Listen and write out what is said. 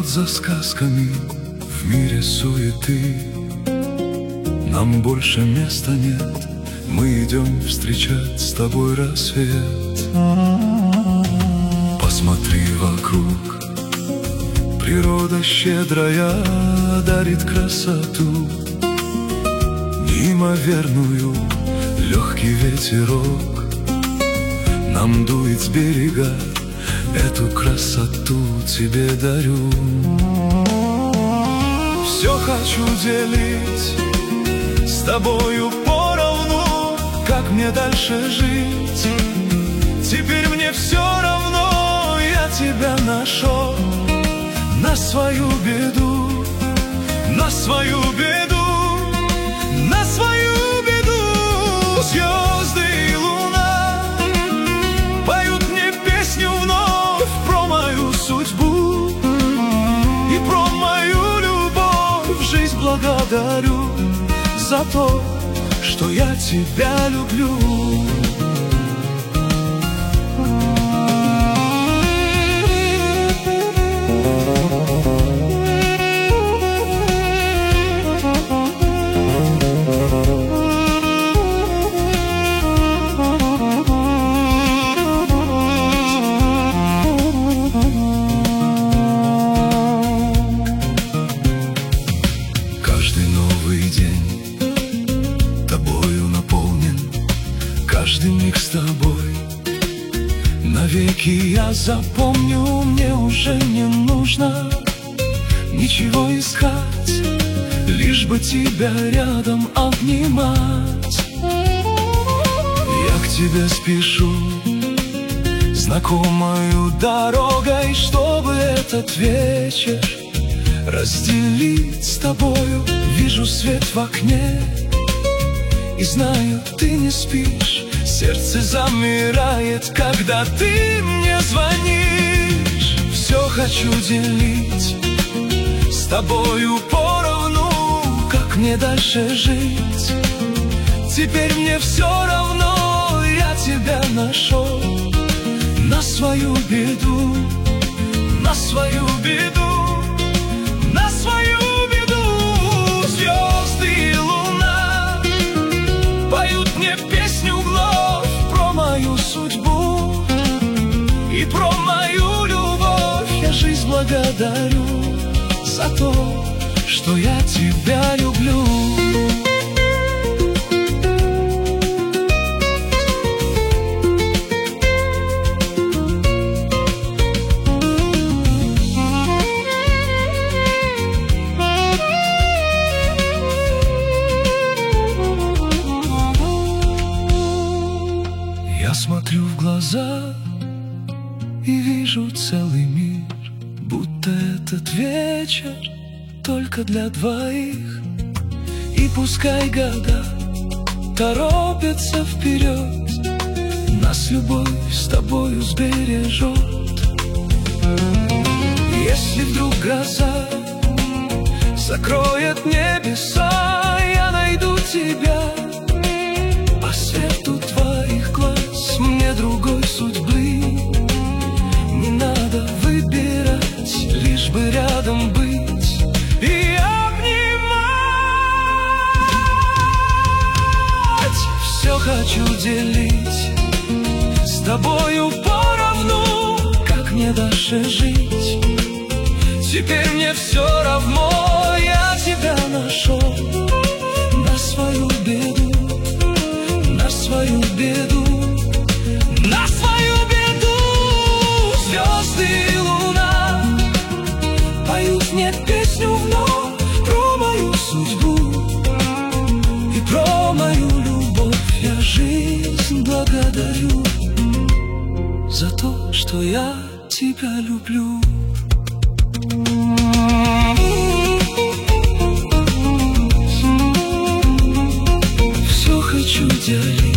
идут за сказками в мире суеты. Нам больше места нет, мы идем встречать с тобой рассвет. Посмотри вокруг, природа щедрая дарит красоту, неимоверную, легкий ветерок нам дует с берега, эту красоту тебе дарю. Все хочу делить с тобою поровну, как мне дальше жить. Теперь мне все равно, я тебя нашел. На свою беду, на свою беду, на свою беду. Звезды и луна поют мне песню вновь про мою судьбу и про мою любовь. Жизнь благодарю за то, что я тебя люблю. Каждый новый день тобою наполнен, каждый миг с тобой навеки я запомню. Мне уже не нужно ничего искать, лишь бы тебя рядом обнимать. Я к тебе спешу знакомою дорогой, чтобы этот вечер разделить с тобою. Вижу свет в окне и знаю, ты не спишь. Сердце замирает, когда ты мне звонишь. Все хочу делить с тобою поровну, как мне дальше жить. Теперь мне все равно, я тебя нашел. На свою беду, на свою беду, на свою беду. Звезды и луна поют мне песню вновь про мою судьбу и про мою любовь. Я жизнь благодарю за то, что я тебя люблю. Я смотрю в глаза и вижу целый мир, будто этот вечер только для двоих. И пускай года торопятся вперед, нас любовь с тобою сбережет. Если вдруг гроза закроет небеса, я найду тебя по свету твоих глаз. Мне другой судьбы не надо выбирать, лишь бы рядом быть и обнимать. Все хочу делить с тобою поровну, как мне дальше жить. Теперь мне все равно, я тебя нашел. На свою беду, на свою беду, на свою беду. Звезды и луна поют мне песню вновь про мою судьбу и про мою любовь. Я жизнь благодарю за то, что я тебя люблю. Все хочу делить